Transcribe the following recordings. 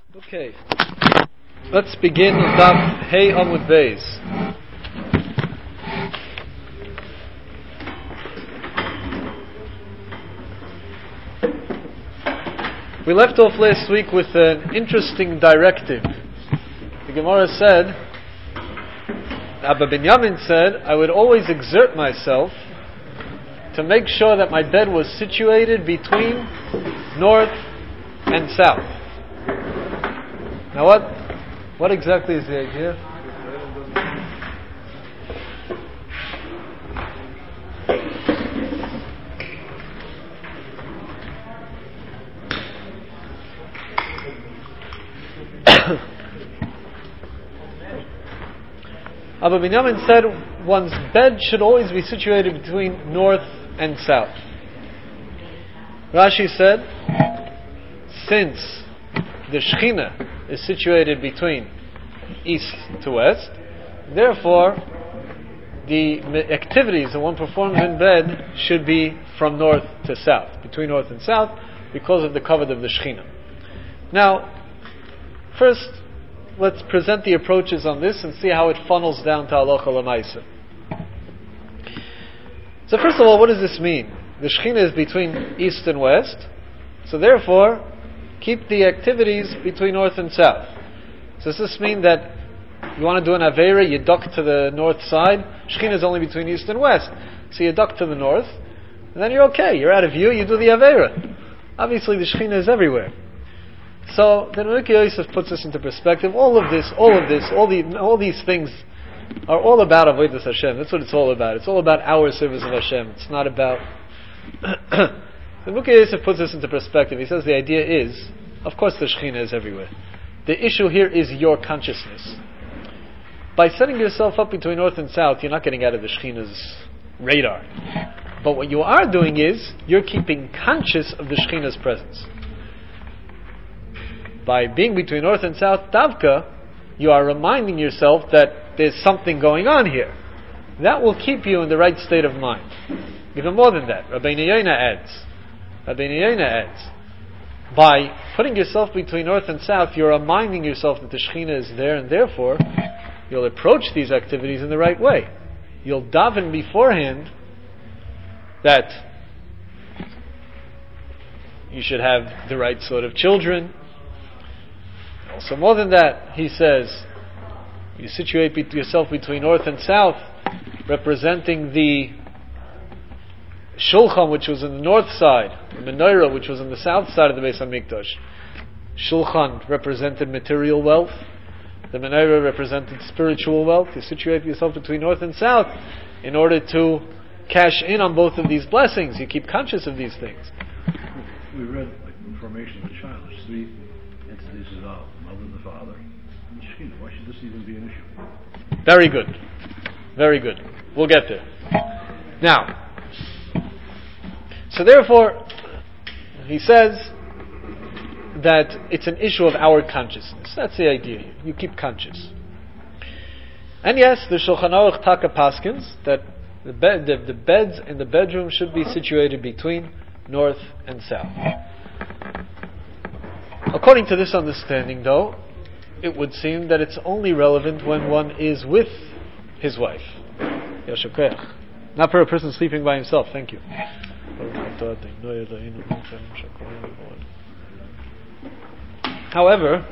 Okay, let's begin with Daf Hey Amud Beis. We left off last week with an interesting directive. The Gemara said, Abba Binyamin said, I would always exert myself to make sure that my bed was situated between north and south. Now what exactly is the idea? Abba Binyamin said one's bed should always be situated between north and south. Rashi said, since the Shechina is situated between east to west, therefore the activities that one performs in bed should be from north to south, between north and south, because of the kavod of the Shechina. Now, first, let's present the approaches on this and see how it funnels down to halacha l'maaseh. So first of all, what does this mean? The Shechina is between east and west, so therefore keep the activities between north and south. So does this mean that you want to do an Aveira, you duck to the north side? Shechina is only between east and west, so you duck to the north, and then you're okay, you're out of view, you do the Aveira. Obviously the Shechina is everywhere. So then Rabbi Yosef puts this into perspective. All these things are all about Avodas Hashem. That's what it's all about. It's all about our service of Hashem. It's not about... So Rabbi Yosef puts this into perspective. He says the idea is, of course the Shechina is everywhere. The issue here is your consciousness. By setting yourself up between north and south, you're not getting out of the Shechina's radar. But what you are doing is, you're keeping conscious of the Shechina's presence. By being between north and south, Davka, you are reminding yourself that there's something going on here. That will keep you in the right state of mind. Even more than that, Rabbeinu Yonah adds, by putting yourself between north and south, you're reminding yourself that the Shechina is there, and therefore, you'll approach these activities in the right way. You'll daven beforehand that you should have the right sort of children. Also, more than that, he says, you situate yourself between north and south, representing the Shulchan, which was in the north side, the Menorah, which was on the south side of the Beis HaMikdash. Shulchan represented material wealth. The Menorah represented spiritual wealth. You situate yourself between north and south in order to cash in on both of these blessings. You keep conscious of these things. We read the formation of the child. There's three entities involved: the mother, the father, and the Shechina. Why should this even be an issue? Very good. Very good. We'll get there. Now, so therefore, he says that it's an issue of our consciousness. That's the idea. You keep conscious. And yes, the Shulchan Aruch Taka paskins that the beds in the bedroom should be situated between north and south. According to this understanding, though, it would seem that it's only relevant when one is with his wife. Yashakech. Not for a person sleeping by himself. Thank you. However,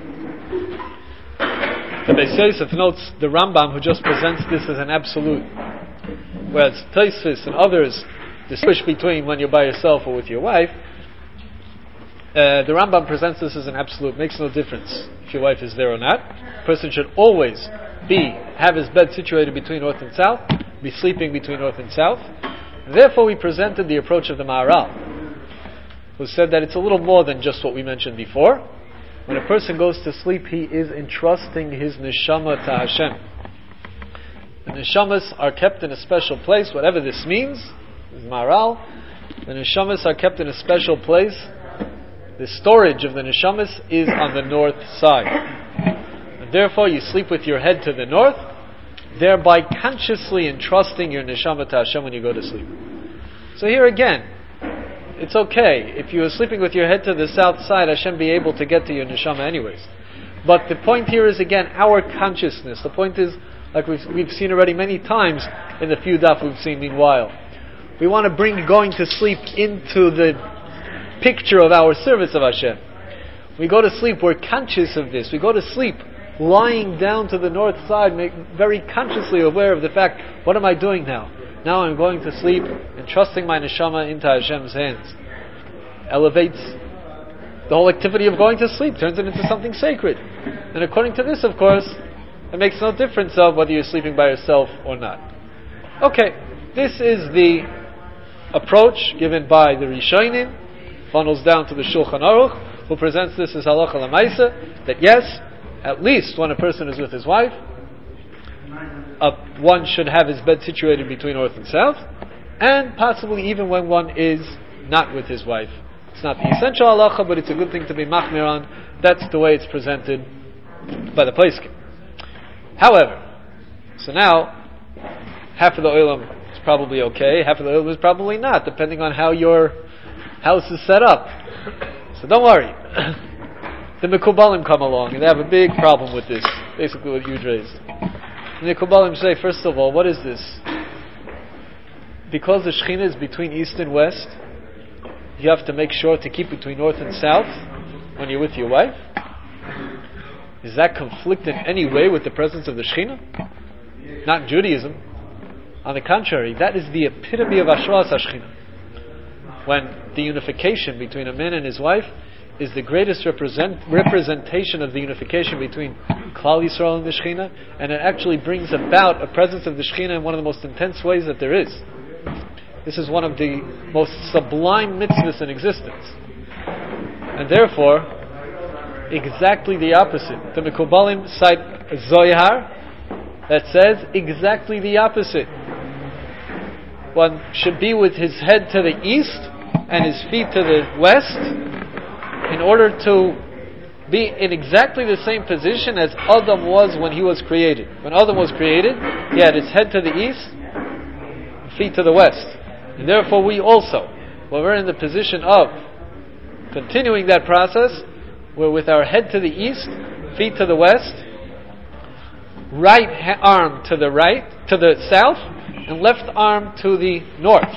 the Beis Yosef notes the Rambam, who just presents this as an absolute, whereas Tosfos and others distinguish between when you're by yourself or with your wife. The Rambam presents this as an absolute. Makes no difference if your wife is there or not. A person should always have his bed situated between north and south, be sleeping between north and south. Therefore, we presented the approach of the Maharal, who said that it's a little more than just what we mentioned before. When a person goes to sleep, he is entrusting his neshama to Hashem. The neshamas are kept in a special place, whatever this means, the Maharal. The neshamas are kept in a special place. The storage of the neshamas is on the north side. And therefore, you sleep with your head to the north, thereby consciously entrusting your neshama to Hashem when you go to sleep. So here again, it's okay. If you are sleeping with your head to the south side, Hashem be able to get to your neshama anyways. But the point here is, again, our consciousness. The point is, like we've seen already many times in the few daf we've seen meanwhile, we want to bring going to sleep into the picture of our service of Hashem. We go to sleep, we're conscious of this. We go to sleep lying down to the north side, very consciously aware of the fact, what am I doing now? Now I'm going to sleep and trusting my neshama into Hashem's hands. Elevates the whole activity of going to sleep, turns it into something sacred. And according to this, of course, it makes no difference of whether you're sleeping by yourself or not. Okay, this is the approach given by the Rishonim, funnels down to the Shulchan Aruch, who presents this as halacha l'maisa, that yes, at least when a person is with his wife, one should have his bed situated between north and south, and possibly even when one is not with his wife. It's not the essential halacha, but it's a good thing to be machmir on. That's the way it's presented by the poskim. However, so now, half of the oilam is probably okay, half of the oilam is probably not, depending on how your house is set up. So don't worry. The Mekubalim come along, and they have a big problem with this, basically what you'd raised. The Mekubalim say, first of all, what is this? Because the Shekhinah is between east and west, you have to make sure to keep between north and south when you're with your wife? Does that conflict in any way with the presence of the Shekhinah? Not in Judaism. On the contrary, that is the epitome of Ashras HaShekhinah. When the unification between a man and his wife is the greatest representation of the unification between Klal Yisrael and the Shekhinah, and it actually brings about a presence of the Shekhinah in one of the most intense ways that there is. This is one of the most sublime mitzvahs in existence. And therefore, exactly the opposite. The Mekubalim cite Zohar that says exactly the opposite. One should be with his head to the east and his feet to the west, in order to be in exactly the same position as Adam was when he was created. When Adam was created, he had his head to the east, feet to the west. And therefore we also, when we're in the position of continuing that process, we're with our head to the east, feet to the west, right arm to the south, and left arm to the north.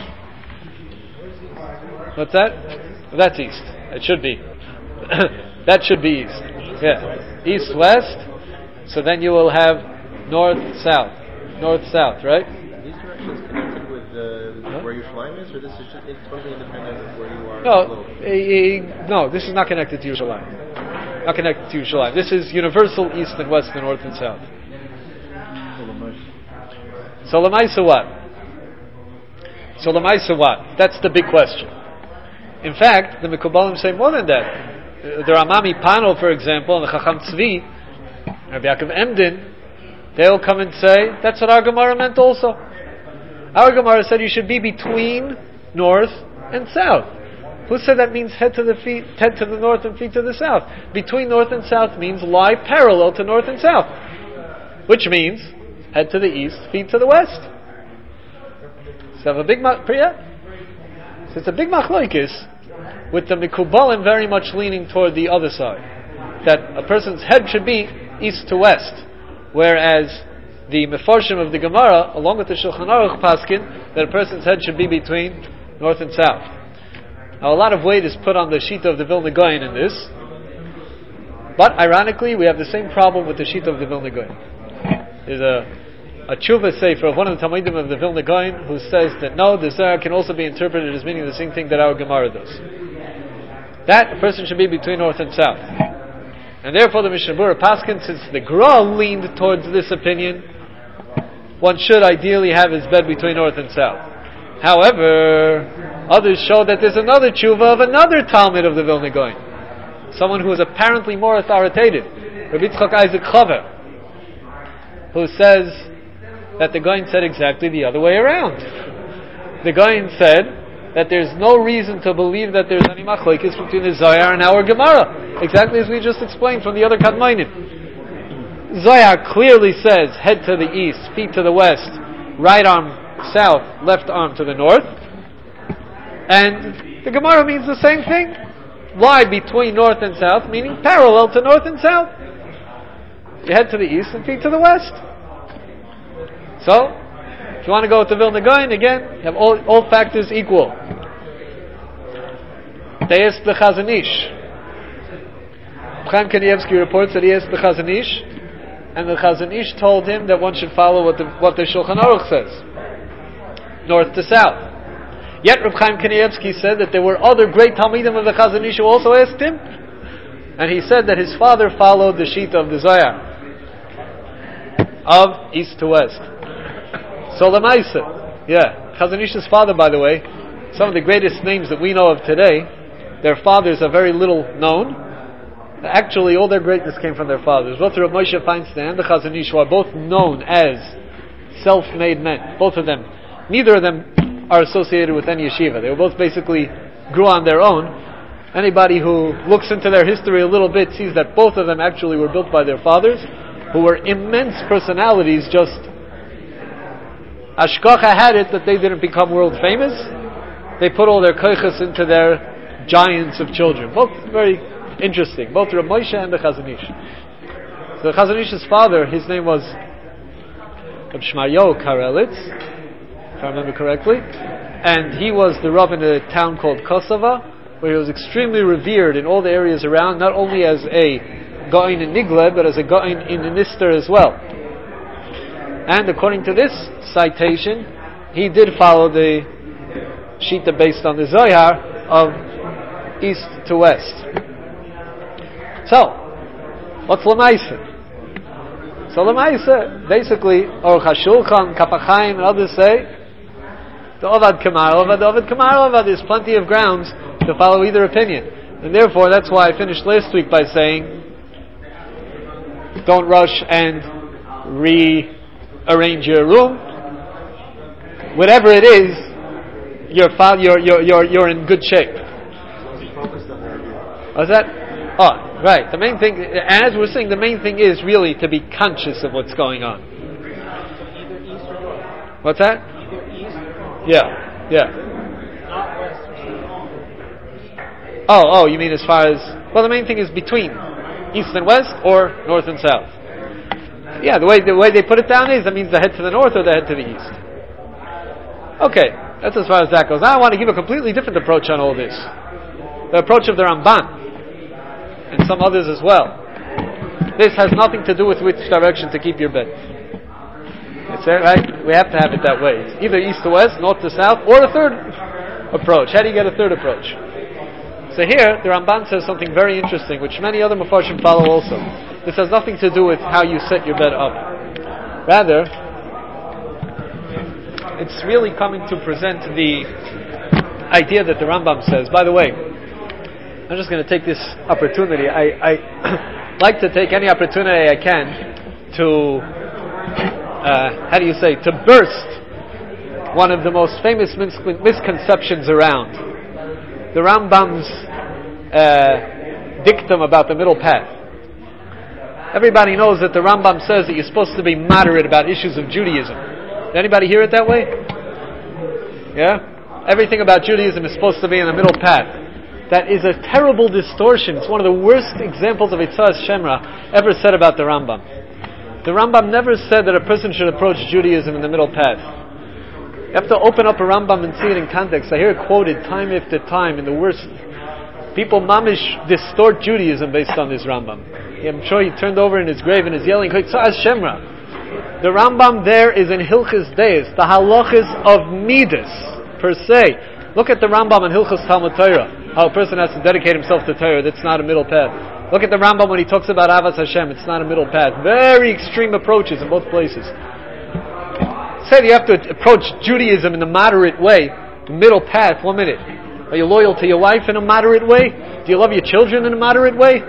What's that? That's east. It should be. That should be east. Yeah. East, west. So then you will have north, south. North, south, right? Are these directions connected with where your Yerushalayim is, or this is just totally independent of where you are? No, this is not connected to Yerushalayim. Not connected to Yerushalayim. This is universal east and west and north and south. So Lamaisa what? That's the big question. In fact, the Mekubalim say more than that. The Ramami Pano, for example, and the Chacham Tzvi, Rabbi Yaakov Emden, they'll come and say, that's what our Gemara meant also. Our Gemara said you should be between north and south. Who said that means head to the north and feet to the south? Between north and south means lie parallel to north and south. Which means head to the east, feet to the west. So have a big So it's a big machlokes, with the Mekubalim very much leaning toward the other side, that a person's head should be east to west, whereas the Mefarshim of the Gemara, along with the Shulchan Aruch paskin, that a person's head should be between north and south. Now, a lot of weight is put on the Shita of the Vilna Gaon in this, but ironically, we have the same problem with the Shita of the Vilna Gaon. There's a tshuva sefer of one of the Talmidim of the Vilna Gaon who says that no, the Zohar can also be interpreted as meaning the same thing that our Gemara does. That a person should be between north and south. And therefore the Mishnah Berurah paskin, since the Gra leaned towards this opinion, one should ideally have his bed between north and south. However, others show that there's another tshuva of another Talmid of the Vilna Gaon, someone who is apparently more authoritative, Rabbi Yitzchak Isaac Chaver, who says that the Gaon said exactly the other way around. The Gaon said that there's no reason to believe that there's any machlokes between the Zohar and our Gemara, exactly as we just explained from the other Kadmainim. Zohar clearly says head to the east, feet to the west, right arm south, left arm to the north, and the Gemara means the same thing. Lie between north and south, meaning parallel to north and south. you head to the east and feed to the west. So, if you want to go with the Vilna Gaon, again, you have all factors equal. They asked the Chazon Ish. Chaim Kanievsky reports that he asked the Chazon Ish, and the Chazon Ish told him that one should follow what the Shulchan Aruch says, north to south. Yet Reb Chaim Kanievsky said that there were other great Talmidim of the Chazon Ish who also asked him, and he said that his father followed the Shita of the Zohar, of east to west. So Lamaisa, Chazon Ish's father, by the way, some of the greatest names that we know of today, their fathers are very little known. Actually, all their greatness came from their fathers. Both Reb Moshe Feinstein and the Chazon Ish are both known as self-made men. Both of them. Neither of them are associated with any yeshiva. They were both basically grew on their own. Anybody who looks into their history a little bit sees that both of them actually were built by their fathers, who were immense personalities. Just Ashkocha had it that they didn't become world famous. They put all their koiches into their giants of children. Both very interesting. Both Reb Moshe and the Chazon Ish. So the Chazon Ish's father, his name was Reb Shmaryo Karelitz, if I remember correctly, and he was the Rav in a town called Kosovo, where he was extremely revered in all the areas around, not only as a Gaon in Nigle, but as a Gaon in Nister as well. And according to this citation, he did follow the Shita based on the Zohar of east to west. So, what's Lamaisa? So Lamaisa, basically, Aruch HaShulchan, Kaf HaChaim, and others say, the Ovad Kamar Ovad, the Ovad Kamar Ovad, there's plenty of grounds to follow either opinion. And therefore, that's why I finished last week by saying, don't rush and rearrange your room. Whatever it is, you're in good shape. What's that? Oh, right. The main thing, as we're saying, the main thing is really to be conscious of what's going on. Either east or north. What's that? Either east or north. Yeah. Not west or Oh, you mean as far as... Well, the main thing is between east and west or north and south. Yeah, the way they put it down is, that means they head to the north or they head to the east. Okay, that's as far as that goes. Now I want to give a completely different approach on all this. The approach of the Ramban. And some others as well. This has nothing to do with which direction to keep your bed. It's right? We have to have it that way. It's either east to west, north to south, or a third approach. How do you get a third approach? So here, the Ramban says something very interesting, which many other Mefarshim follow also. This has nothing to do with how you set your bed up. Rather, it's really coming to present the idea that the Rambam says. By the way, I'm just going to take this opportunity. I like to take any opportunity I can to, to burst one of the most famous misconceptions around. The Rambam's dictum about the middle path. Everybody knows that the Rambam says that you're supposed to be moderate about issues of Judaism. Did anybody hear it that way? Yeah? Everything about Judaism is supposed to be in the middle path. That is a terrible distortion. It's one of the worst examples of Itzhak Shemra ever said about the Rambam. The Rambam never said that a person should approach Judaism in the middle path. You have to open up a Rambam and see it in context. I hear it quoted time after time in the worst. People mamish distort Judaism based on this Rambam. I'm sure he turned over in his grave and is yelling, Itzhak Shemra. The Rambam there is in Hilchos Deis, the halachas of Midas, per se. Look at the Rambam in Hilchos Talmud Torah. How a person has to dedicate himself to Torah. That's not a middle path. Look at the Rambam when he talks about Avas Hashem. It's not a middle path. Very extreme approaches in both places. Say you have to approach Judaism in a moderate way. Middle path. 1 minute. Are you loyal to your wife in a moderate way? Do you love your children in a moderate way?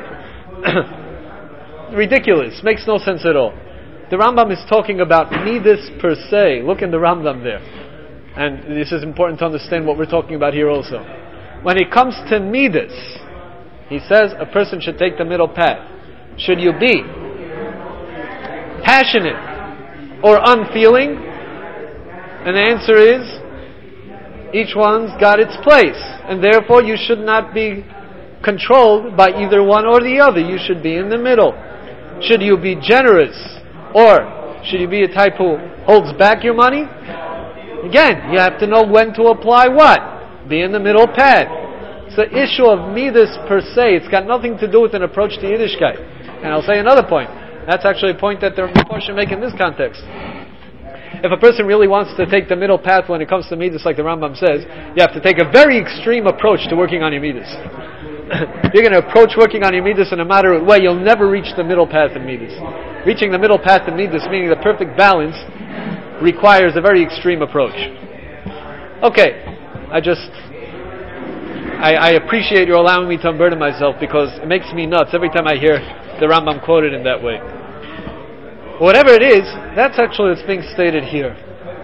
Ridiculous. Makes no sense at all. The Rambam is talking about midas per se. Look in the Rambam there. And this is important to understand what we're talking about here also. When it comes to midas, he says a person should take the middle path. Should you be passionate or unfeeling? And the answer is, each one's got its place. And therefore you should not be controlled by either one or the other. You should be in the middle. Should you be generous? Or should you be a type who holds back your money? Again, you have to know when to apply what? Be in the middle path. It's the issue of midas per se. It's got nothing to do with an approach to Yiddishkeit. And I'll say another point. That's actually a point that the Mepharshim make in this context. If a person really wants to take the middle path when it comes to midas, like the Rambam says, you have to take a very extreme approach to working on your midas. You're going to approach working on your midas in a moderate way, you'll never reach the middle path in midas. Reaching the middle path in midas, meaning the perfect balance, requires a very extreme approach. Okay, I appreciate you allowing me to unburden myself, because it makes me nuts every time I hear the Rambam quoted in that way. Whatever it is, that's actually what's being stated here.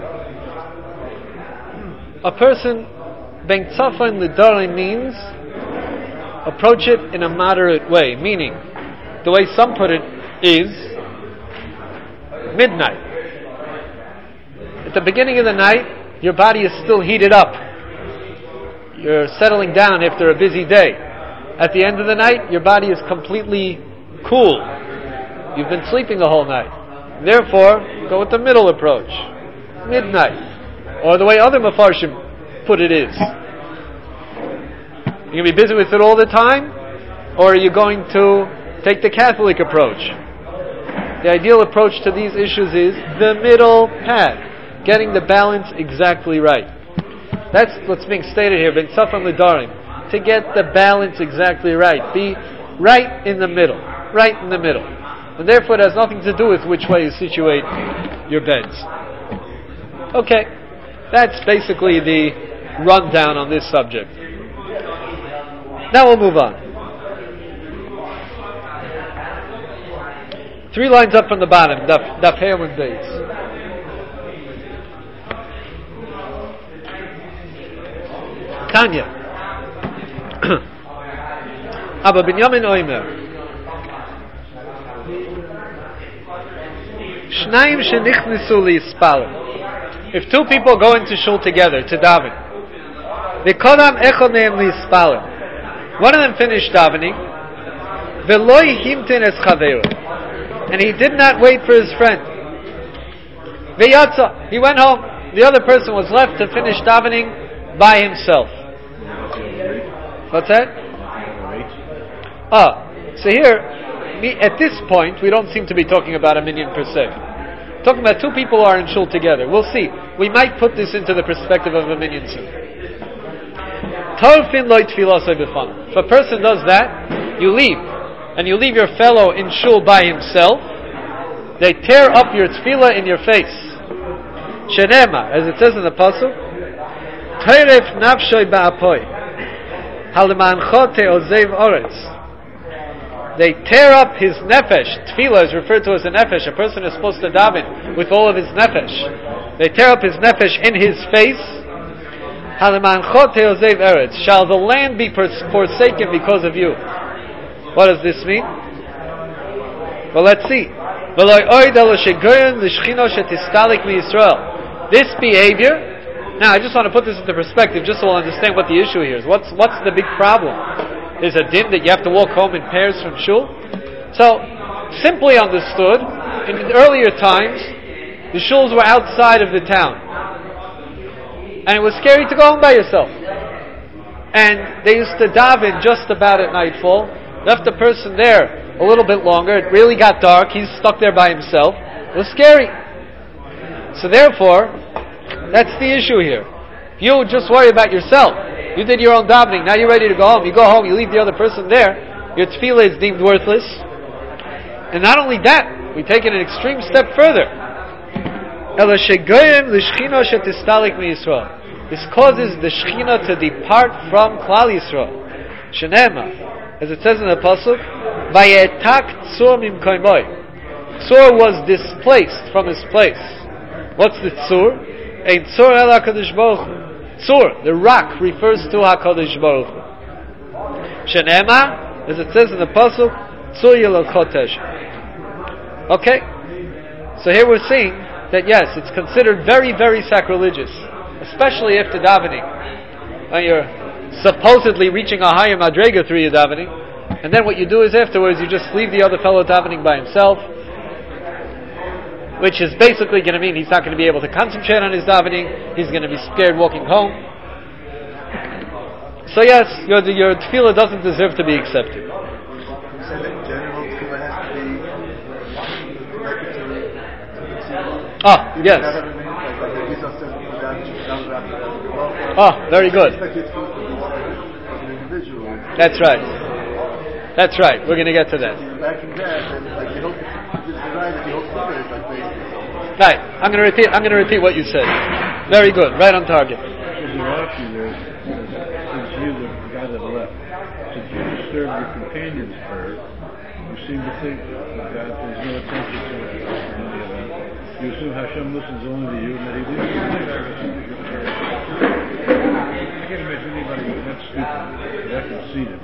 A person, ben tzafon l'darim, means approach it in a moderate way, meaning, the way some put it is, midnight. At the beginning of the night, your body is still heated up. You're settling down after a busy day. At the end of the night, your body is completely cool. You've been sleeping the whole night. Therefore, go with the middle approach. Midnight. Or the way other Mepharshim put it is. You're going to be busy with it all the time? Or are you going to take the Catholic approach? The ideal approach to these issues is the middle path. Getting the balance exactly right. That's what's being stated here. Ben tzafon l'darim. To get the balance exactly right. Be right in the middle. Right in the middle. And therefore it has nothing to do with which way you situate your beds. Okay. That's basically the rundown on this subject. Now we'll move on. 3 lines up from the bottom. Daf Hey Amud Beis. Tanya. Abba Binyamin Oimer. Shnaim shenichnisu liyispalel. If 2 people go into shul together to daven, v'kodam echad mehem liyispalel. One of them finished davening, v'loi himtin es chaveru, and he did not wait for his friend. V'yatza, he went home. The other person was left to finish davening by himself. What's that? So here, at this point, we don't seem to be talking about a minyan per se. We're talking about 2 people who are in shul together. We'll see. We might put this into the perspective of a minyan soon. If a person does that, you leave. And you leave your fellow in shul by himself, they tear up your tefillah in your face. Shenema, as it says in the pasuk, Teiref nafshoy ba'apoy. They tear up his nefesh. Tefillah is referred to as a nefesh. A person is supposed to daven with all of his nefesh. They tear up his nefesh in his face. Shall the land be forsaken because of you? What does this mean? Well, let's see. This behavior. Now, I just want to put this into perspective, just so we'll understand what the issue here is. What's the big problem? There's a din that you have to walk home in pairs from shul. So, simply understood, in earlier times, the shuls were outside of the town, and it was scary to go home by yourself. And they used to daven just about at nightfall. Left the person there a little bit longer. It really got dark. He's stuck there by himself. It was scary. So therefore, that's the issue here. You just worry about yourself. You did your own davening. Now you're ready to go home. You go home, you leave the other person there. Your tefillah is deemed worthless. And not only that, we take it an extreme step further. This causes the Shekhinah to depart from Klal Yisrael. Shenema, as it says in the pasuk, Vayetak Tzur mimkoimoi. Tzur was displaced from his place. What's the Tzur? Ein Tzur el HaKadosh Baruch Hu. Tzur, the rock, refers to HaKadosh Baruch Hu. Shenema, as it says in the pasuk, Tzur Yelokotesh. Okay, so here we're seeing that yes, it's considered very, very sacrilegious, especially after davening. When you're supposedly reaching a higher madrega through your davening, And then what you do is afterwards, you just leave the other fellow davening by himself, which is basically going to mean he's not going to be able to concentrate on his davening. He's going to be scared walking home. So yes, your tefillah doesn't deserve to be accepted. You said that general tefillah has to be connected to the tzibur. Ah, yes. Like the Rizal says, Very good. That's right. That's right. We're going to get to that. Right. I'm going to repeat what you said. Very good. Right on target. Serve your companion's prayer, you seem to think that there's no attention to any of that. You assume Hashem listens only to you and that He leaves you. I can't imagine anybody who's that stupid that conceited.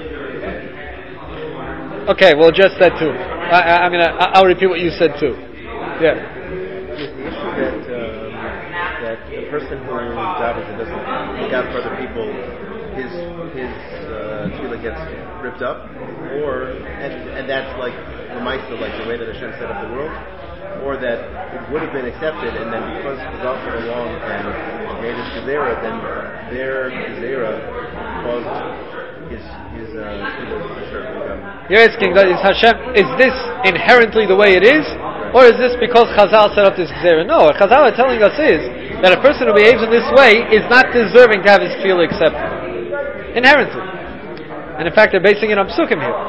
Okay, we'll address that too. I'll repeat what you said too. Yeah. Is the issue that the person who davens and doesn't look out for other people, his tefillah gets ripped up, and that's like Lamaisa, like the way that Hashem set up the world, or that it would have been accepted, and then because Chazal came along and made his gezerah, then their gezerah caused his tefillah to start becoming. You're asking, is this inherently the way it is, or is this because Chazal set up this gezerah? No, what Chazal are telling us is that a person who behaves in this way is not deserving to have his tefillah accepted. Inherently. And in fact, they're basing it on psukim here.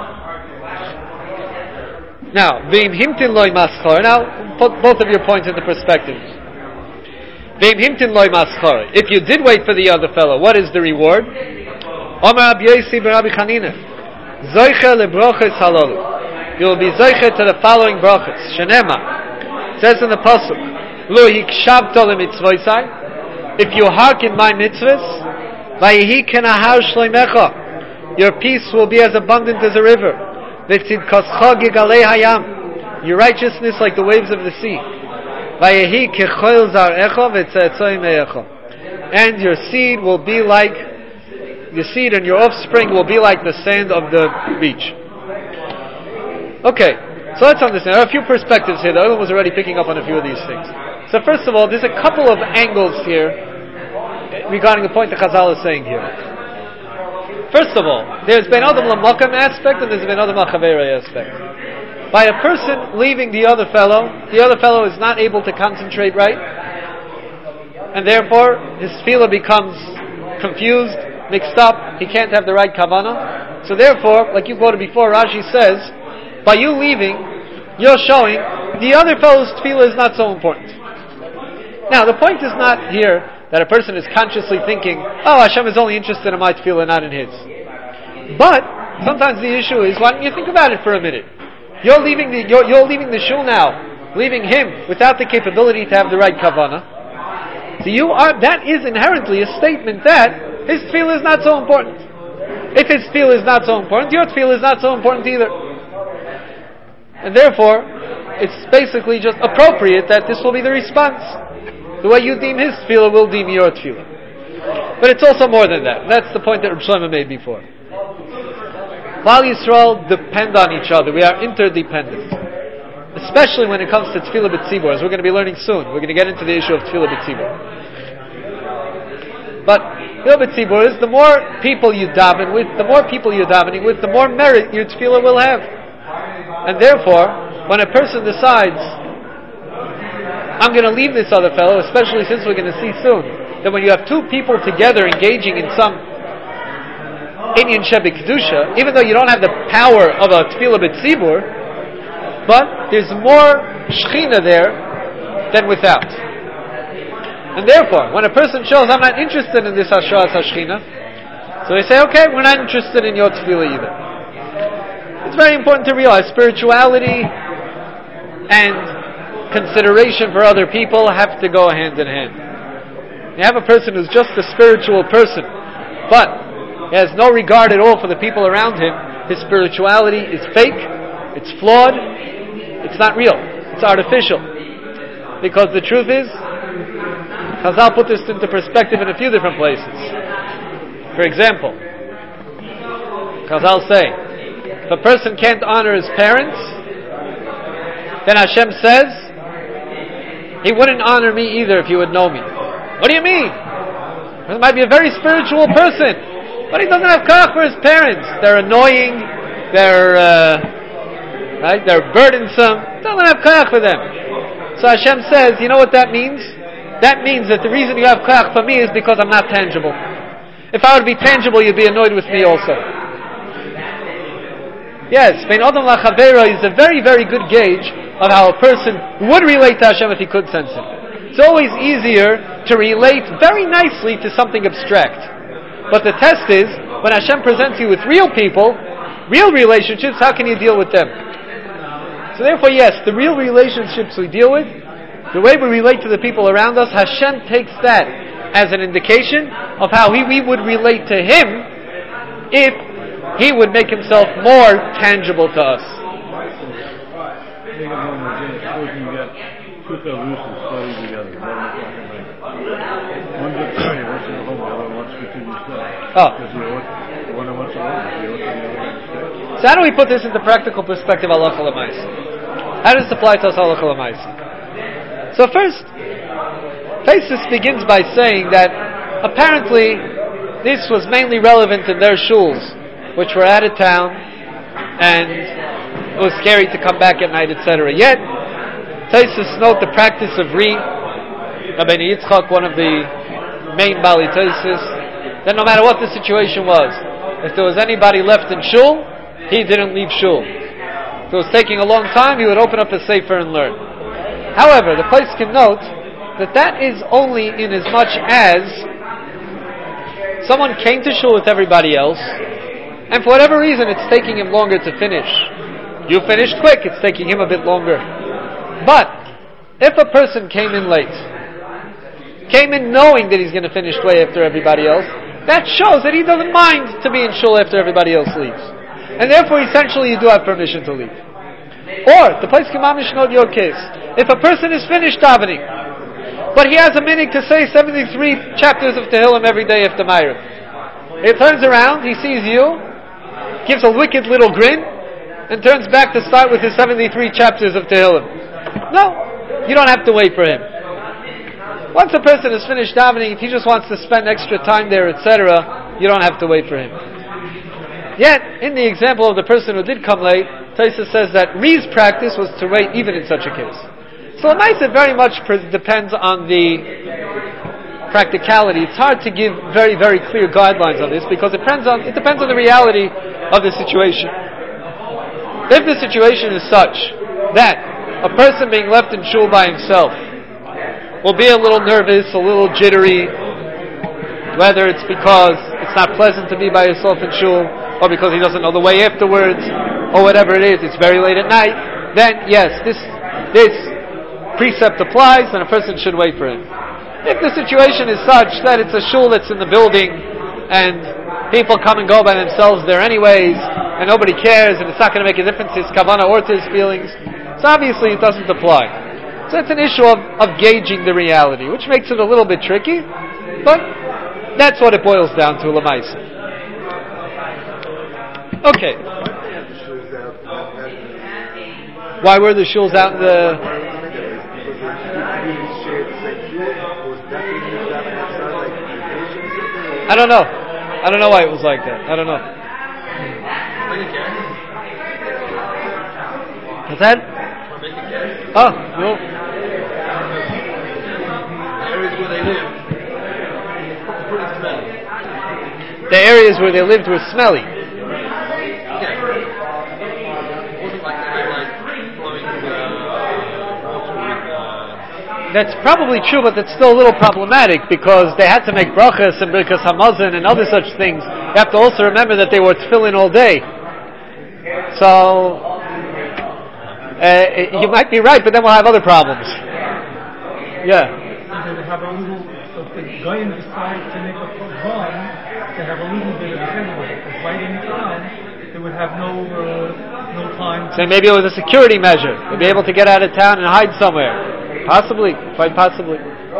Now, v'im himtin loy maschor. Now, put both of your points into perspective. V'im himtin loy maschor. If you did wait for the other fellow, what is the reward? Omer Rabbi Yosi ben Rabbi Chanina. Zoiche lebroches halolu. You will be zoiche to the following broches. Shenema. It says in the pasuk, Lo yikshavto lemitzvoisai. If you hearken my mitzvahs, Vayihi kenahar shleimecha. Your peace will be as abundant as a river. V'tzidkoscha gigalei hayam. Your righteousness like the waves of the sea. Vayihi kechoil zarecha v'tzetzoi meyecha. And your seed will be like, your seed and your offspring will be like the sand of the beach. Okay, so let's understand. There are a few perspectives here. The other one was already picking up on a few of these things. So first of all, there's a couple of angles here regarding the point that Chazal is saying here. First of all, there's Ben Adam Lamakam aspect and there's Ben Adam Lachavera aspect. By a person leaving the other fellow is not able to concentrate right, and therefore his tefillah becomes confused, mixed up, he can't have the right kavanah. So therefore, like you quoted before, Rashi says, by you leaving, you're showing the other fellow's tefillah is not so important. Now, the point is not here that a person is consciously thinking, oh, Hashem is only interested in my tefillah, not in his. But sometimes the issue is, why don't you think about it for a minute? You're leaving the shul now, leaving him without the capability to have the right kavanah. So that is inherently a statement that his tefillah is not so important. If his tefillah is not so important, your tefillah is not so important either. And therefore, it's basically just appropriate that this will be the response. The way you deem his tefillah will deem your tefillah. But it's also more than that. That's the point that Reb Shlomo made before. Klal Yisrael depend on each other. We are interdependent. Especially when it comes to tefillah b'tzibur, as we're going to be learning soon. We're going to get into the issue of tefillah b'tzibur. But tefillah b'tzibur is the more people you daven with, the more people you're davening with, the more merit your tefillah will have. And therefore, when a person decides, I'm going to leave this other fellow, especially since we're going to see soon that when you have two people together engaging in some inyan shebek kedusha, even though you don't have the power of a tefillah b'tzibur, but there's more shechina there than without. And therefore, when a person shows, I'm not interested in this hashras hashchina, so they say, okay, we're not interested in your tefillah either. It's very important to realize spirituality and consideration for other people have to go hand in hand. You have a person who's just a spiritual person, but he has no regard at all for the people around him. His spirituality is fake, it's flawed, it's not real, it's artificial. Because the truth is, Chazal put this into perspective in a few different places. For example, Chazal say, If a person can't honor his parents, then Hashem says, he wouldn't honor me either if he would know me. What do you mean? He might be a very spiritual person, but he doesn't have koach for his parents. They're annoying, they're burdensome, doesn't have koach for them. So Hashem says, you know what that means? That means that the reason you have koach for me is because I'm not tangible. If I would be tangible, you'd be annoyed with me also. Yes, Bein Adam LaChavero is a very, very good gauge of how a person would relate to Hashem if he could sense Him. It's always easier to relate very nicely to something abstract. But the test is, when Hashem presents you with real people, real relationships, how can you deal with them? So therefore, yes, the real relationships we deal with, the way we relate to the people around us, Hashem takes that as an indication of how we would relate to Him if He would make Himself more tangible to us. Take a moment again. Suppose you got two Talusis studying together. One's at study, one's at home, the other wants to continue studying. Because the one wants to learn, the other wants to stay. So how do we put this into practical perspective, halacha l'maisa? How does it apply to us, halacha l'maisa? So first, Taisus begins by saying that apparently this was mainly relevant in their shuls, which were out of town, and it was scary to come back at night, etc. Yet, Taisus note the practice of Rabbeinu Yitzchak, one of the main Bali Taisus, that no matter what the situation was, if there was anybody left in shul, he didn't leave shul. If it was taking a long time, he would open up a sefer and learn. However, the place can note that is only in as much as someone came to shul with everybody else, and for whatever reason it's taking him longer to finish. You finished quick, it's taking him a bit longer. But if a person came in late, came in knowing that he's going to finish way after everybody else, that shows that he doesn't mind to be in shul after everybody else leaves. And therefore, essentially, you do have permission to leave. Or, the place can mamish note your case. If a person is finished davening, but he has a minute to say 73 chapters of Tehillim every day after Ma'ariv, he turns around, he sees you, gives a wicked little grin, and turns back to start with his 73 chapters of Tehillim. No, you don't have to wait for him. Once a person is finished davening, if he just wants to spend extra time there, etc., you don't have to wait for him. Yet, in the example of the person who did come late, Taisus says that Ri's practice was to wait even in such a case. So it very much depends on the practicality. It's hard to give very, very clear guidelines on this because it depends on the reality of the situation. If the situation is such that a person being left in shul by himself will be a little nervous, a little jittery, whether it's because it's not pleasant to be by yourself in shul, or because he doesn't know the way afterwards, or whatever it is, it's very late at night, then yes, this precept applies and a person should wait for him. If the situation is such that it's a shul that's in the building and people come and go by themselves there anyways and nobody cares and it's not going to make a difference to his kavanah or to his feelings, so obviously it doesn't apply. So it's an issue of gauging the reality, which makes it a little bit tricky, but that's what it boils down to, l'maisa. Okay. Why were the shuls out in the... I don't know. I don't know why it was like that. I don't know. What's that? Oh, no. The areas where they lived were smelly. That's probably true, but that's still a little problematic because they had to make brachas and birkas hamazon and other such things. You have to also remember that they were tefillin all day. So, you might be right, but then we'll have other problems. Yeah. They would have a little, so if the Goyim decide to make a run, they have a little bit of headway. Because right in town, they would have no time. So maybe it was a security measure. They'd be able to get out of town and hide somewhere. Possibly, quite possibly.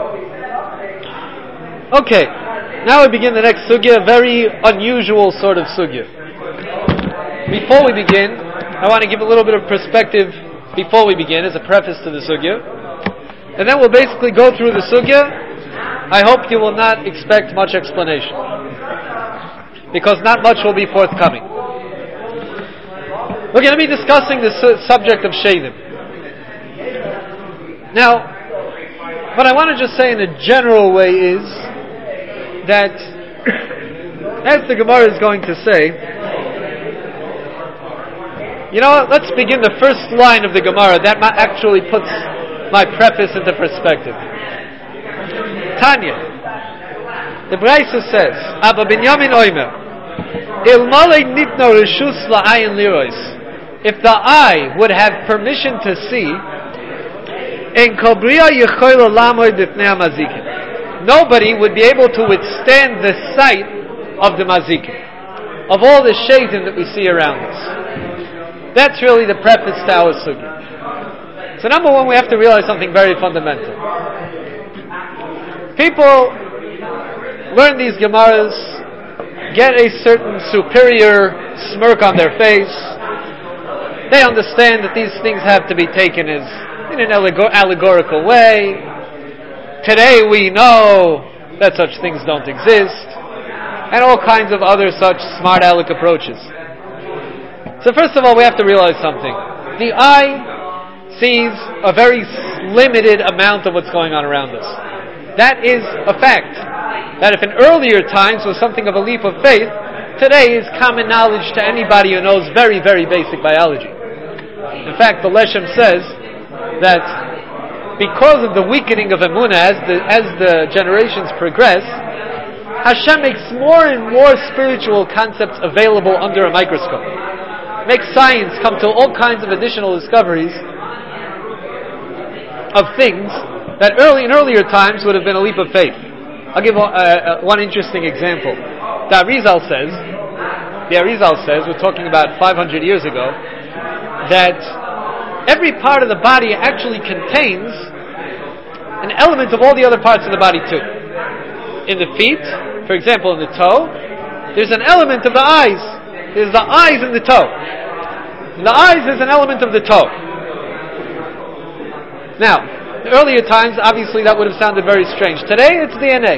Okay, now we begin the next sugya, a very unusual sort of sugya. before we begin, I want to give a little bit of perspective before we begin as a preface to the sugya. And then we'll basically go through the sugya. I hope you will not expect much explanation, because not much will be forthcoming. We're going to be discussing the subject of Shedim. Now, what I want to just say in a general way is that, as the Gemara is going to say, you know what, let's begin the first line of the Gemara. That actually puts my preface into perspective. Tanya, the Brisa says, Abba Binyamin Oimer, Ilmale nitno reshus la'ayin lirois. If the eye would have permission to see, in Kobriya Yechoyla Lamoy Bifnei Mazikin, nobody would be able to withstand the sight of the Mazikin, of all the Shedim that we see around us. That's really the preface to our sugya. So number one, we have to realize something very fundamental. People learn these Gemaras, get a certain superior smirk on their face. They understand that these things have to be taken as in an allegorical way. Today we know that such things don't exist, and all kinds of other such smart aleck approaches. So first of all, we have to realize something. The eye sees a very limited amount of what's going on around us. That is a fact. That if in earlier times was something of a leap of faith, today is common knowledge to anybody who knows very, very basic biology. In fact, the Leshem says that because of the weakening of Emunah as the generations progress, Hashem makes more and more spiritual concepts available under a microscope. Makes science come to all kinds of additional discoveries of things that in earlier times would have been a leap of faith. I'll give one interesting example. The Arizal says, we're talking about 500 years ago, that every part of the body actually contains an element of all the other parts of the body too. In the feet, for example, in the toe, there's an element of the eyes. There's the eyes in the toe. In the eyes is an element of the toe. Now, in earlier times, obviously that would have sounded very strange. Today, it's DNA.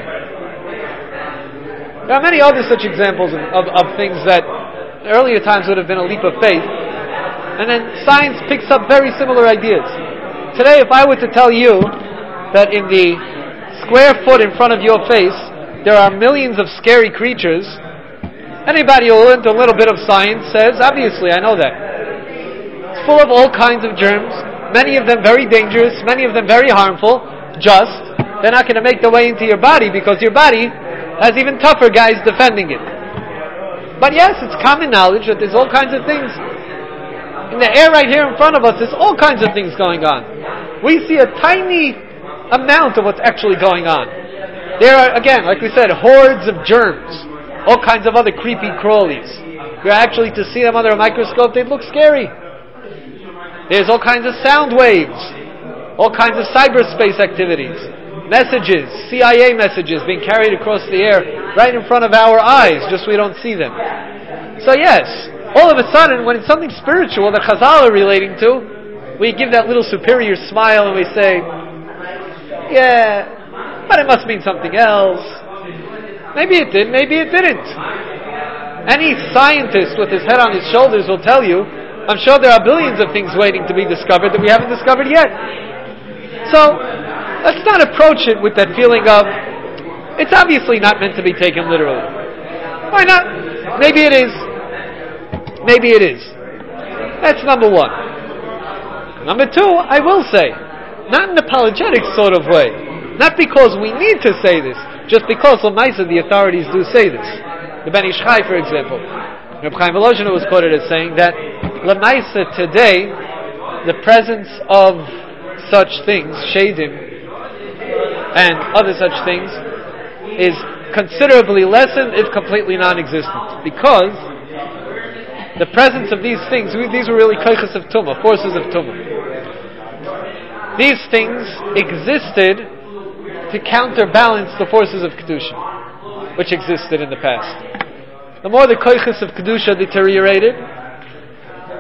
There are many other such examples of things that in earlier times would have been a leap of faith. And then science picks up very similar ideas. Today, if I were to tell you that in the square foot in front of your face, there are millions of scary creatures, anybody who learned a little bit of science says, obviously, I know that. It's full of all kinds of germs, many of them very dangerous, many of them very harmful, they're not going to make their way into your body because your body has even tougher guys defending it. But yes, it's common knowledge that there's all kinds of things. In the air right here in front of us, there's all kinds of things going on. We see a tiny amount of what's actually going on. There are, again, like we said, hordes of germs, all kinds of other creepy crawlies. If you're actually to see them under a microscope, they'd look scary. There's all kinds of sound waves, all kinds of cyberspace activities, messages, CIA messages being carried across the air right in front of our eyes, just so we don't see them. So yes, all of a sudden, when it's something spiritual that Chazal are relating to, we give that little superior smile and we say, yeah, but it must mean something else. Maybe it did, maybe it didn't. Any scientist with his head on his shoulders will tell you, I'm sure there are billions of things waiting to be discovered that we haven't discovered yet. So, let's not approach it with that feeling of, it's obviously not meant to be taken literally. Why not? Maybe it is. Maybe it is. That's number one. Number two, I will say, not in an apologetic sort of way. Not because we need to say this, just because Lamaisa, the authorities do say this. The Ben Ish Chai, for example, Reb Chaim Volozhin was quoted as saying that Lamaisa today, the presence of such things, Shedim, and other such things, is considerably lessened, if completely non-existent. Because the presence of these things, these were really koiches of Tumah, forces of Tumah. These things existed to counterbalance the forces of Kedusha, which existed in the past. The more the koiches of Kedusha deteriorated,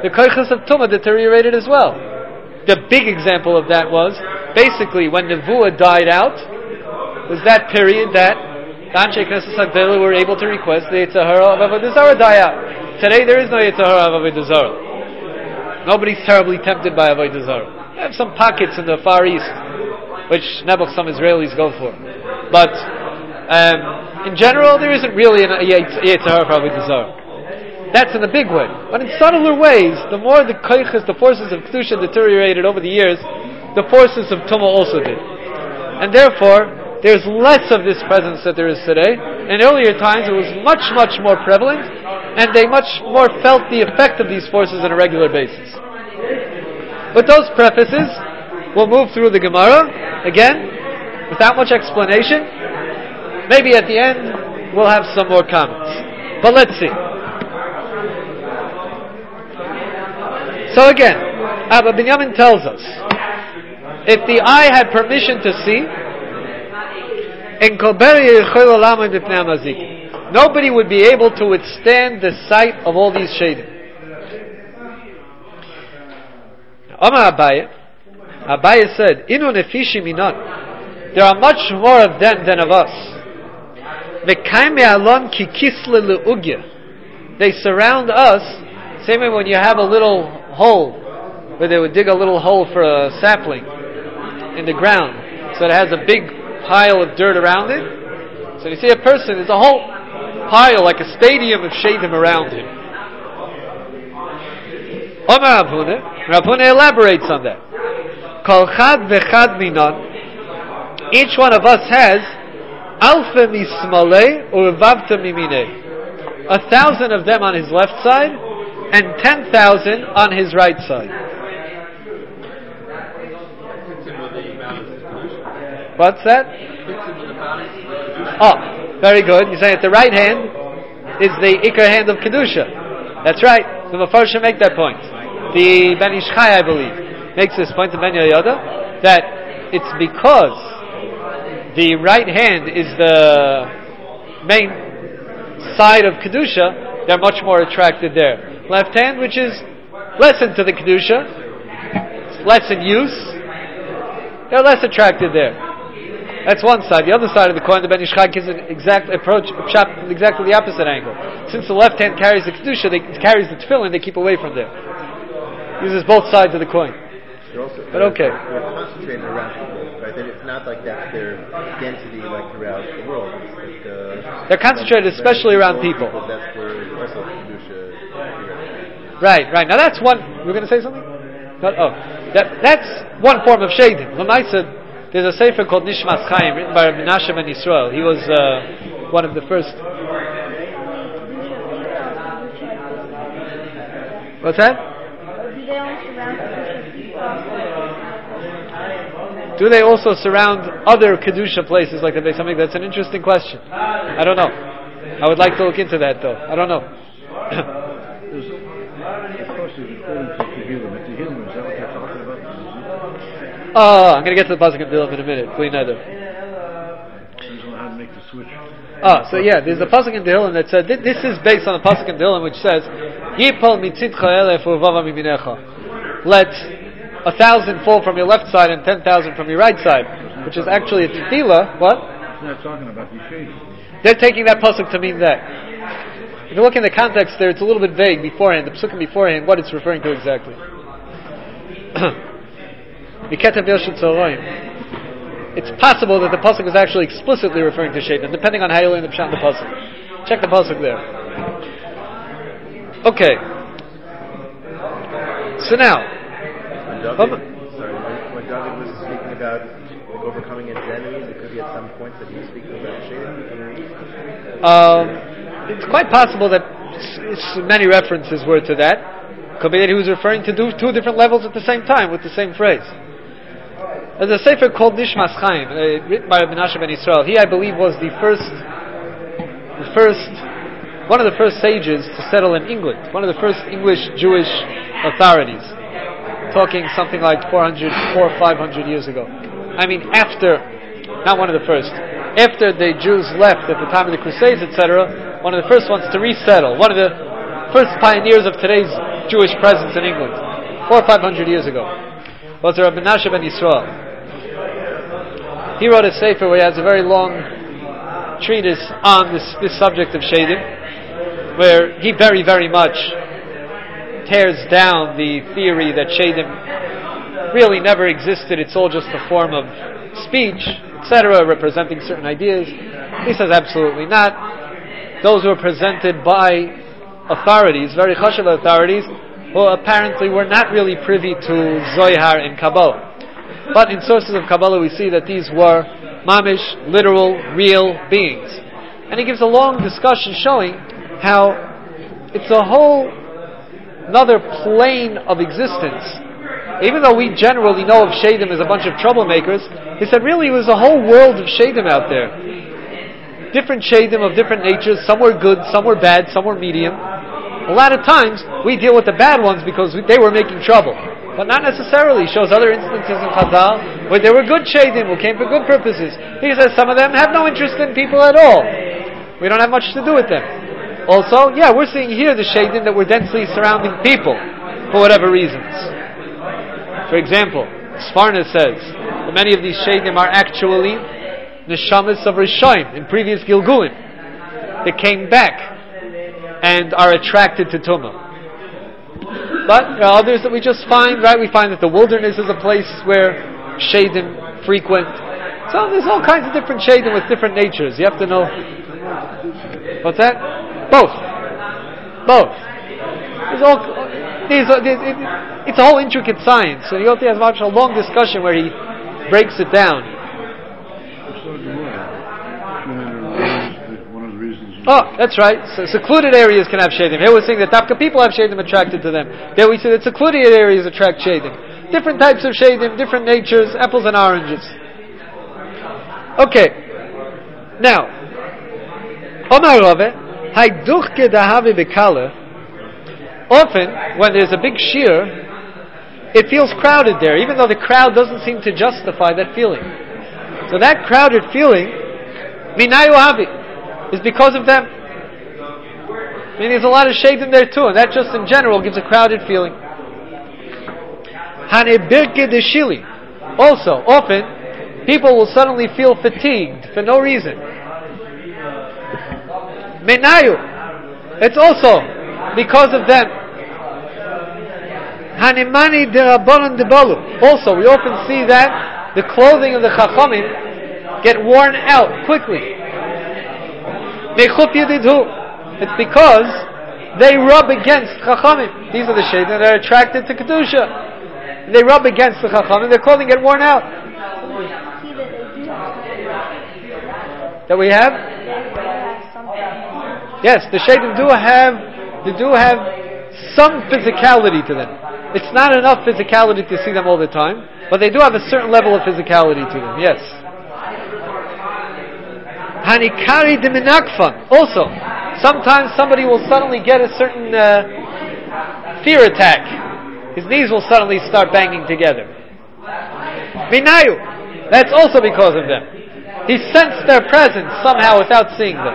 the koiches of Tumah deteriorated as well. The big example of that was basically when Nevuah died out, was that period that the Anshe Knesset Agdela were able to request the Yetzer Hara of Avodah Zarah die out. Today there is no Yetzer Hara of Avodah Zarah. Nobody's terribly tempted by Avodah Zarah. They have some pockets in the Far East, which nebuch some Israelis go for. But in general, there isn't really a Yetzer Hara for Avodah Zarah. That's in a big way. But in subtler ways, the more the koiches, the forces of Kedusha deteriorated over the years, the forces of Tumah also did. And therefore, there's less of this presence that there is today. In earlier times, it was much, much more prevalent, and they much more felt the effect of these forces on a regular basis. With those prefaces, we'll move through the Gemara, again, without much explanation. Maybe at the end, we'll have some more comments. But let's see. So again, Abba Binyamin tells us, if the eye had permission to see, nobody would be able to withstand the sight of all these shadim. Amar Abaye said, Inu nefishi minan. There are much more of them than of us. They surround us. Same way when you have a little hole, where they would dig a little hole for a sapling in the ground, so it has a big pile of dirt around it. So you see a person, there's a whole pile, like a stadium of shadim around him. Omar Rabhuna elaborates on that. Kol chad vechad minan. Each one of us has alfa mismalei or vavta mimine. 1,000 of them on his left side, and 10,000 on his right side. What's that? Oh, very good. You're saying that the right hand is the ikar hand of Kedusha. That's right. The Mefarshim make that point. The Ben Ish Chai, I believe, makes this point, the Ben Yoda, that it's because the right hand is the main side of Kedusha, they're much more attracted there. Left hand, which is less into the Kedusha, it's less in use, they're less attracted there. That's one side. The other side of the coin, the Ben Ish Chai gives an exact approach, from exactly the opposite angle. Since the left hand carries the Kedusha, it carries the tefillin, they keep away from there. Uses both sides of the coin. But okay. They're concentrated around people, right? It's not like that's their density like throughout the world. It's like, they're concentrated especially around people. That's where also Kedusha. Right. Now that's one. You were going to say something? That's one form of shadim. L'maisa, there's a sefer called Nishmas Chaim written by Menashe ben Yisrael. He was one of the first. What's that? Do they also surround other Kedusha places like the Beis Hamikdash? That's an interesting question. I don't know. I would like to look into that though. I don't know. I'm going to get to the Pasuk in Tehillim in a minute. Clean that up. So yeah, there's a Pasuk in Tehillim that said, this is based on a Pasuk in Tehillim which says, Yipol mitzidcha elef uvava miminecha. Let 1,000 fall from your left side and 10,000 from your right side, which is actually a tefillah. What? It's not talking about the shading. They're taking that pasuk to mean that. If you look in the context there, it's a little bit vague beforehand. The psukim beforehand, what it's referring to exactly. It's possible that the pasuk is actually explicitly referring to shaitan, depending on how you learn the pshat in the pasuk. Check the pasuk there. Okay. So now. When David was speaking about overcoming his enemies, it could be at some point that he was speaking about shaitan. It's quite possible that many references were to that. Could be that he was referring to two different levels at the same time with the same phrase. There's a sefer called Nishmas Chaim, written by Menashe ben Yisrael. He, I believe, was one of the first sages to settle in England. One of the first English Jewish authorities. Talking something like 400 or 500 years ago. I mean, not one of the first. After the Jews left at the time of the Crusades, etc., one of the first ones to resettle. One of the first pioneers of today's Jewish presence in England, 400 or 500 years ago, was Rabbi Menashe ben Yisrael. He wrote a sefer where he has a very long treatise on this subject of Shadim, where he very, very much tears down the theory that Shadim really never existed, it's all just a form of speech, etc., representing certain ideas. He says absolutely not. Those who are presented by authorities, very chashuv authorities, who apparently were not really privy to Zohar and Kabbalah. But in sources of Kabbalah we see that these were mamish, literal, real beings. And he gives a long discussion showing how it's a whole another plane of existence. Even though we generally know of Shadim as a bunch of troublemakers, he said really it was a whole world of Shadim out there. Different Shadim of different natures, some were good, some were bad, some were medium. A lot of times we deal with the bad ones because they were making trouble. But not necessarily. He shows other instances in Chazal where there were good Shadim who came for good purposes. He says some of them have no interest in people at all. We don't have much to do with them. Also, we're seeing here the Shadim that were densely surrounding people for whatever reasons. For example, Sfarna says that many of these Shadim are actually neshamas of Rishonim in previous Gilgulim that came back and are attracted to Tumah. But there are others that we just find, right? We find that the wilderness is a place where Shadim frequent. So there's all kinds of different Shadim with different natures. You have to know. What's that? Both. It's a whole intricate science. So Yoti has a long discussion where he breaks it down. Oh, that's right. So secluded areas can have Shadim. Here we're saying that Dafka people have Shadim attracted to them. There we see that secluded areas attract Shadim. Different types of Shadim, different natures, apples and oranges. Okay. Now, Omar Rave, Haiduchke dahavi bekala. Often, when there's a big shear, it feels crowded there, even though the crowd doesn't seem to justify that feeling. So that crowded feeling, minayu havi, is because of them. I mean, there's a lot of shade in there too, and that just in general gives a crowded feeling. Hanebirke de shili. Also, often, people will suddenly feel fatigued for no reason. Menayu. It's also because of them. Hanimani de rabbanon de balu. Also, we often see that the clothing of the chachamim get worn out quickly. It's because they rub against chachamim. These are the shades that are attracted to kedusha. They rub against the chachamim. Their clothing get worn out. That we have. Yes, the shadim do have some physicality to them. It's not enough physicality to see them all the time, but they do have a certain level of physicality to them. Yes. Hanikari de minakfan. Also, sometimes somebody will suddenly get a certain fear attack. His knees will suddenly start banging together. Minayu. That's also because of them. He sensed their presence somehow without seeing them.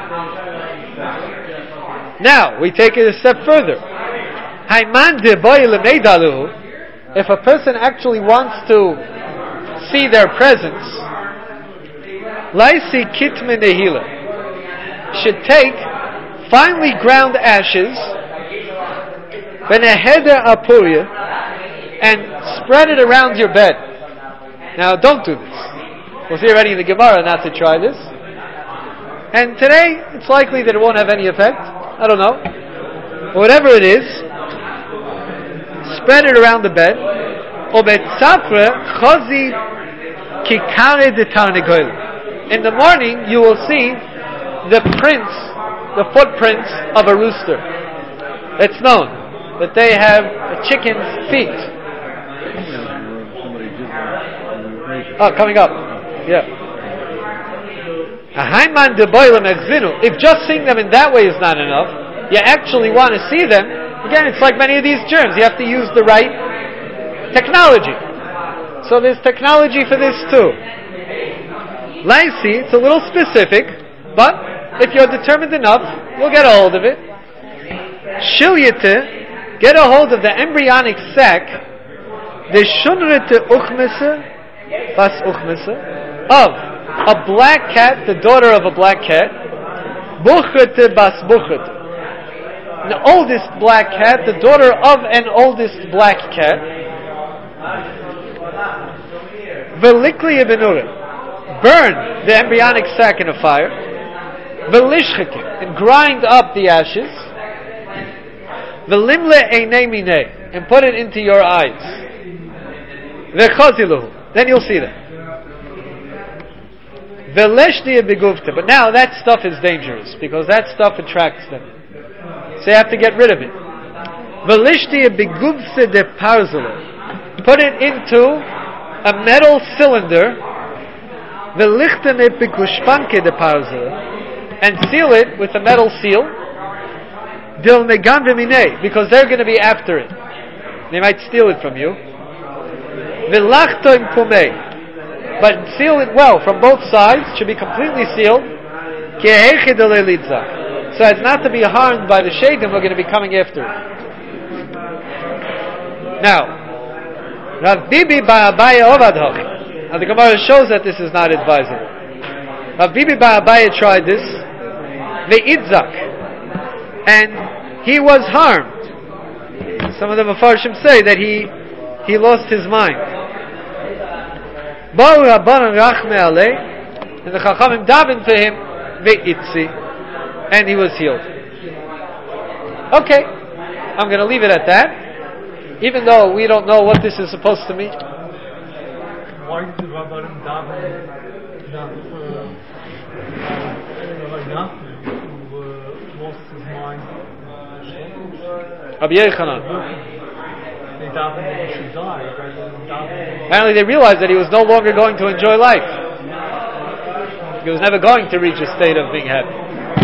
Now, we take it a step further. If a person actually wants to see their presence, Laisi kitme nehila should take finely ground ashes, beneheda apuria, and spread it around your bed. Now, don't do this. We'll see already in the Gemara not to try this. And today, it's likely that it won't have any effect. I don't know. Whatever it is, spread it around the bed. In the morning, you will see the footprints of a rooster. It's known that they have a chicken's feet. Oh, coming up. Yeah. If just seeing them in that way is not enough, you actually want to see them. Again, it's like many of these germs. You have to use the right technology. So there's technology for this too. Laisi, it's a little specific, but if you're determined enough, you'll get a hold of it. Shilyete get a hold of the embryonic sac, the shunrete uchmese, bas uchmese, of a black cat, the daughter of a black cat, buchete bas buchete, the oldest black cat, the daughter of an oldest black cat, velikli benure, burn the embryonic sac in a fire, velishcheke, and grind up the ashes, velimle einei minei, and put it into your eyes, vechaziluhu, then you'll see that. Veleshti begufte, but now that stuff is dangerous because that stuff attracts them, so you have to get rid of it. Velishti begufte de parzele, put it into a metal cylinder, velichtene bekushpanke de parzele, and seal it with a metal seal, dil megan v'minei, because they're going to be after it. They might steal it from you. V'lachto im pumei, but seal it well from both sides. Should be completely sealed. Ki'ehechid elelitzah, so as not to be harmed by the shaitim who are going to be coming after it. Now, Rav Bibi bar Abaye ovad hoch. Now the Gemara shows that this is not advisable. Rav Bibi bar Abaye tried this, ve'itzak, and he was harmed. Some of the Mefarshim say that he lost his mind. Ba'u Rabbanan rachme alei, and the Chachamim davened for him, ve'itzi, and he was healed. Okay, I'm going to leave it at that. Even though we don't know what this is supposed to mean. Why did the Rabbanim daven who lost his mind? Rabbi Yechanan. They davened that he should die rather than daven. Apparently they realized that he was no longer going to enjoy life. He was never going to reach a state of being happy.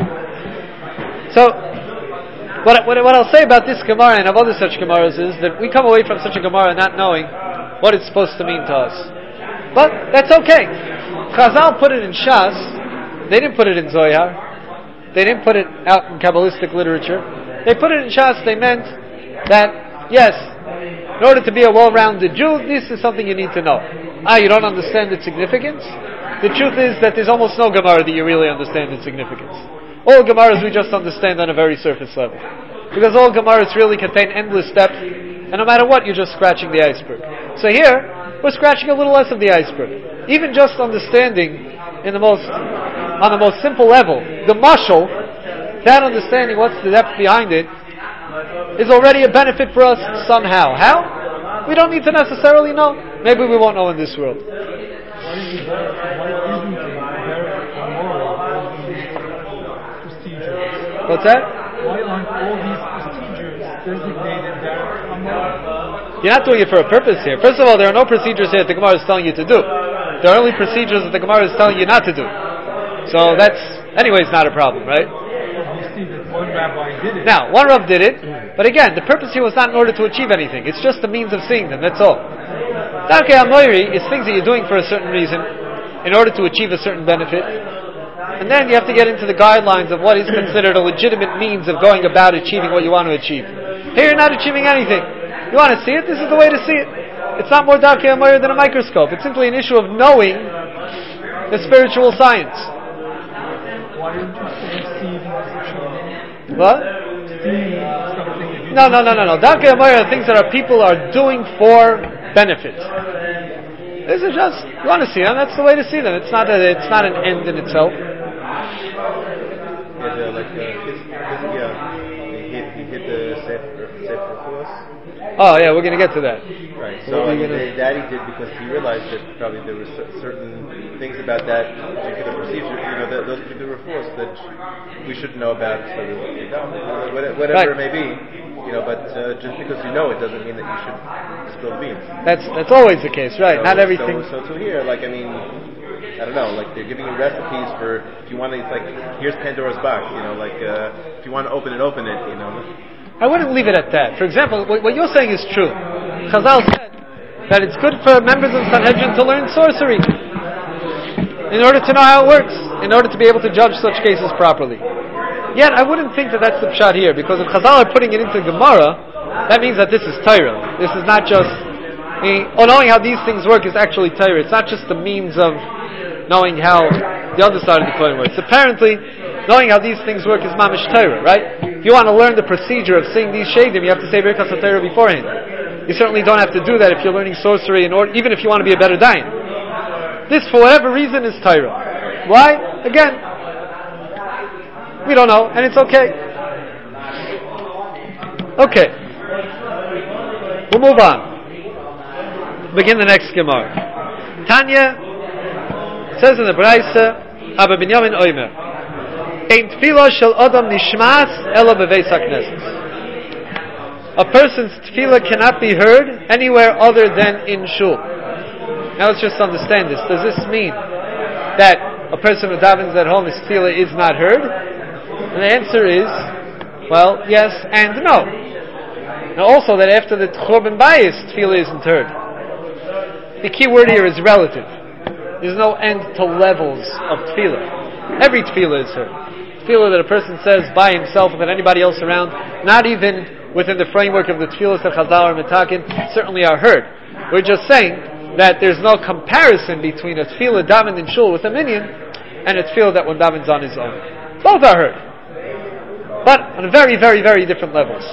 So, what I'll say about this Gemara and of other such Gemaras is that we come away from such a Gemara not knowing what it's supposed to mean to us. But that's okay. Chazal put it in Shas. They didn't put it in Zohar. They didn't put it out in Kabbalistic literature. They put it in Shas. They meant that, yes, in order to be a well-rounded Jew, this is something you need to know. You don't understand its significance? The truth is that there's almost no Gemara that you really understand its significance. All Gemaras we just understand on a very surface level. Because all Gemaras really contain endless depth, and no matter what, you're just scratching the iceberg. So here, we're scratching a little less of the iceberg. Even just understanding on the most simple level, the mashal, that understanding what's the depth behind it, is already a benefit for us somehow. How? We don't need to necessarily know. Maybe we won't know in this world. What's that? Why aren't all these procedures designated there? You're not doing it for a purpose here. First of all, there are no procedures here that the Gemara is telling you to do. There are only procedures that the Gemara is telling you not to do. So that's, anyways, not a problem, right? You see that one rabbi did it. Now, one Rav did it, but again, the purpose here was not in order to achieve anything. It's just the means of seeing them, that's all. Darkei HaMoiri is things that you're doing for a certain reason, in order to achieve a certain benefit. And then you have to get into the guidelines of what is considered a legitimate means of going about achieving what you want to achieve. Here you're not achieving anything. You want to see it? This is the way to see it. It's not more Darkei HaMoiri than a microscope. It's simply an issue of knowing the spiritual science. Why aren't you receiving as a child? What? No. Darkei HaMoiri are things that people are doing for benefit. This is just, you want to see them, that's the way to see them. It's not an end in itself. He hit the Sefer Fuas. Oh yeah, we're going to get to that. Right. So that he did because he realized that probably there were certain things about that particular procedure, those particular reports that we should know about. So whatever it may be, but just because you know it doesn't mean that you should spill beans. That's always the case, right? So, not everything. So here, I don't know, they're giving you recipes for if you want to. It's like here's Pandora's box, if you want to open it, I wouldn't leave it at that. For example, what you're saying is true. Chazal said that it's good for members of Sanhedrin to learn sorcery in order to know how it works, in order to be able to judge such cases properly. Yet, I wouldn't think that that's the pshat here, because if Chazal are putting it into Gemara, that means that this is Torah. This is not just knowing how these things work is actually Torah. It's not just the means of knowing how the other side of the coin works. Apparently, knowing how these things work is mamish Torah, right? If you want to learn the procedure of saying these shadim, you have to say Birkas HaTorah beforehand. You certainly don't have to do that if you're learning sorcery, even if you want to be a better dayan. This, for whatever reason, is Torah. Why? Again, we don't know, and it's okay. Okay. We'll move on. Begin the next Gemara. Tanya says in the Braisa, Abba Binyamin Oimer, Ein tefillah shel adam nishmas ela beveis hakneses. A person's tefillah cannot be heard anywhere other than in shul. Now let's just understand this. Does this mean that a person who davens at home, his tefillah is not heard? And the answer is, well, yes and no. Now also that after the Churban Bayis, tefillah isn't heard. The key word here is relative. There's no end to levels of tefillah. Every tefillah is heard. Tefillah that a person says by himself without anybody else around, not even within the framework of the tefillahs that Chazal or Metakin, certainly are heard. We're just saying that there's no comparison between a tefillah davened in shul with a minyan and a tefillah that one davens on his own. Both are heard, but on very, very, very different levels.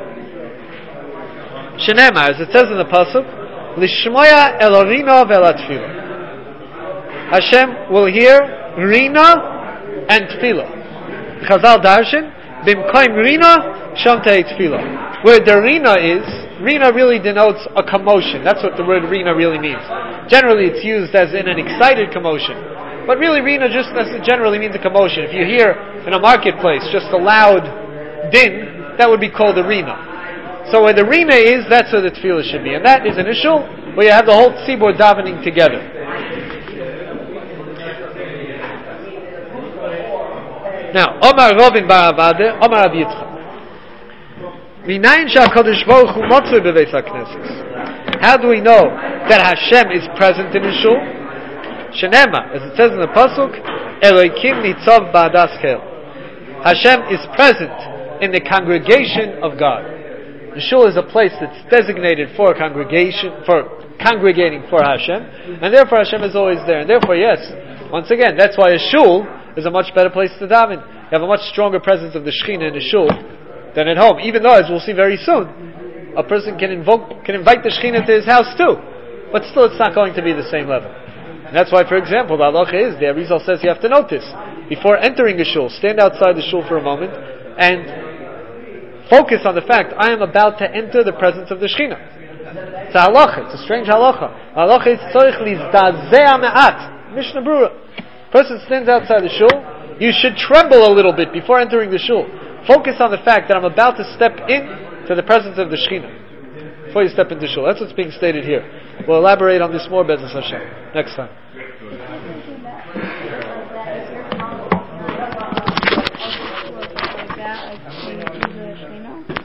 Shenema, as it says in the pasuk, Lishmoya Elohina ve'latfila. Hashem will hear Rina and Tefillah. Chazal Darshan, Bimkoim Rina, Shamtei Tefillah. Where the Rina is, Rina really denotes a commotion. That's what the word Rina really means. Generally it's used as in an excited commotion. But really Rina just generally means a commotion. If you hear in a marketplace just a loud din, that would be called a Rina. So where the Rina is, that's where the Tefillah should be. And that is an issue where you have the whole tzibur davening together. Now, Omar Rovin Bar Avade, Omar Rav Yitzchak. Minayin she'HaKadosh Baruch Hu motzei beveis hakneses. How do we know that Hashem is present in the shul? Shenema, as it says in the pasuk, Elokim nitzav ba'adas kel. Hashem is present in the congregation of God. The shul is a place that's designated for congregation, for congregating for Hashem, and therefore Hashem is always there. And therefore, yes, once again, that's why a shul is a much better place to daven. You have a much stronger presence of the Shekhinah in a shul than at home. Even though, as we'll see very soon, a person can invite the Shekhinah to his house too, but still it's not going to be the same level. And that's why, for example, the halacha is, the Arizal says you have to notice, before entering the shul, stand outside the shul for a moment, and focus on the fact, I am about to enter the presence of the Shekhinah. It's a halacha, it's a strange halacha. Halacha is tzorich lizdazeh me'at. Mishnah Brura. Person stands outside the shul, you should tremble a little bit before entering the shul. Focus on the fact that I'm about to step in to the presence of the Shekhinah before you step into shul. That's what's being stated here. We'll elaborate on this more, Be'ezus Hashem, next time.